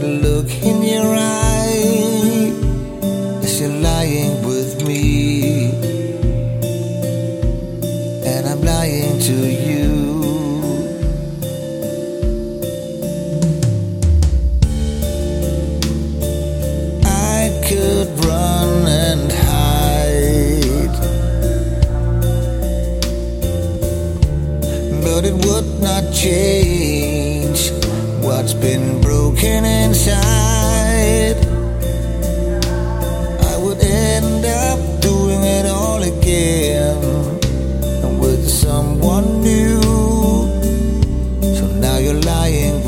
that look in your eye as you're lying with me, and I'm lying to you. I could run and hide, but it would not change what's been broken inside. I would end up doing it all again with someone new. So now you're lying